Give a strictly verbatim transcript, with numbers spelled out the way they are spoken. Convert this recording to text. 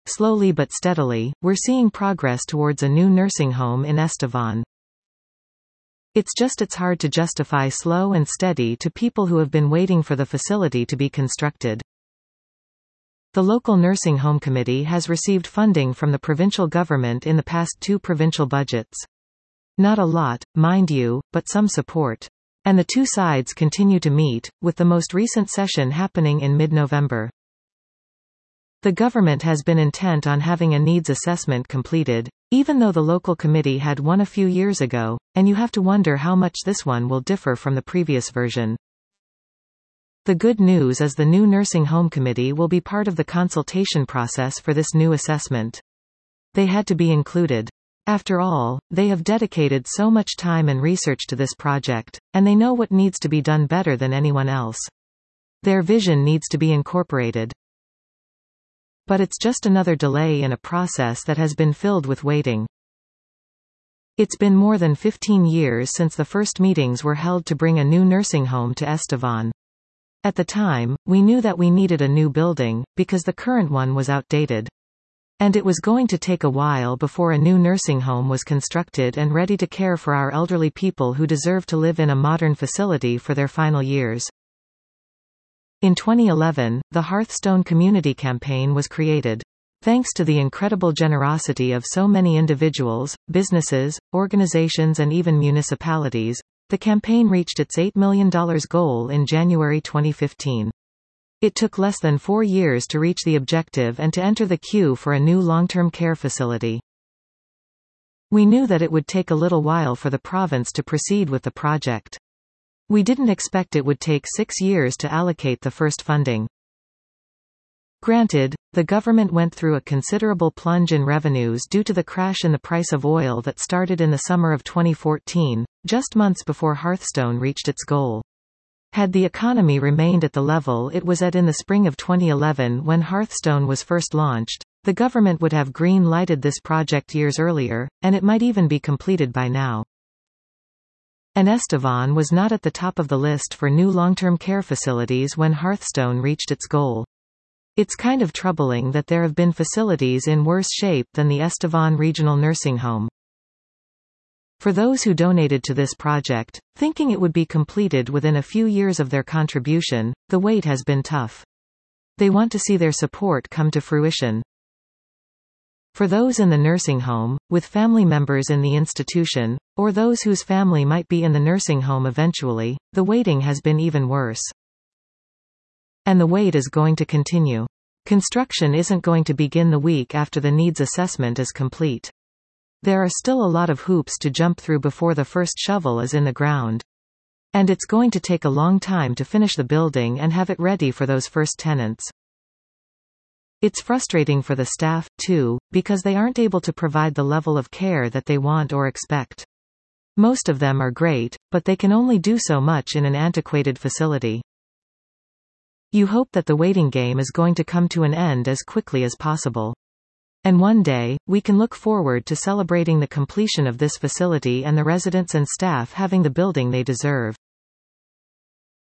Slowly but steadily, we're seeing progress towards a new nursing home in Estevan. It's just it's hard to justify slow and steady to people who have been waiting for the facility to be constructed. The local nursing home committee has received funding from the provincial government in the past two provincial budgets. Not a lot, mind you, but some support. And the two sides continue to meet, with the most recent session happening in mid-November. The government has been intent on having a needs assessment completed, even though the local committee had one a few years ago, and you have to wonder how much this one will differ from the previous version. The good news is the new nursing home committee will be part of the consultation process for this new assessment. They had to be included. After all, they have dedicated so much time and research to this project, and they know what needs to be done better than anyone else. Their vision needs to be incorporated. But it's just another delay in a process that has been filled with waiting. It's been more than fifteen years since the first meetings were held to bring a new nursing home to Estevan. At the time, we knew that we needed a new building, because the current one was outdated. And it was going to take a while before a new nursing home was constructed and ready to care for our elderly people who deserve to live in a modern facility for their final years. In twenty eleven, the Hearthstone Community Campaign was created. Thanks to the incredible generosity of so many individuals, businesses, organizations and even municipalities, the campaign reached its eight million dollars goal in January twenty fifteen. It took less than four years to reach the objective and to enter the queue for a new long-term care facility. We knew that it would take a little while for the province to proceed with the project. We didn't expect it would take six years to allocate the first funding. Granted, the government went through a considerable plunge in revenues due to the crash in the price of oil that started in the summer of twenty fourteen, just months before Hearthstone reached its goal. Had the economy remained at the level it was at in the spring of twenty eleven when Hearthstone was first launched, the government would have green-lighted this project years earlier, and it might even be completed by now. And Estevan was not at the top of the list for new long-term care facilities when Hearthstone reached its goal. It's kind of troubling that there have been facilities in worse shape than the Estevan Regional Nursing Home. For those who donated to this project, thinking it would be completed within a few years of their contribution, the wait has been tough. They want to see their support come to fruition. For those in the nursing home, with family members in the institution, or those whose family might be in the nursing home eventually, the waiting has been even worse. And the wait is going to continue. Construction isn't going to begin the week after the needs assessment is complete. There are still a lot of hoops to jump through before the first shovel is in the ground. And it's going to take a long time to finish the building and have it ready for those first tenants. It's frustrating for the staff, too, because they aren't able to provide the level of care that they want or expect. Most of them are great, but they can only do so much in an antiquated facility. You hope that the waiting game is going to come to an end as quickly as possible. And one day, we can look forward to celebrating the completion of this facility and the residents and staff having the building they deserve.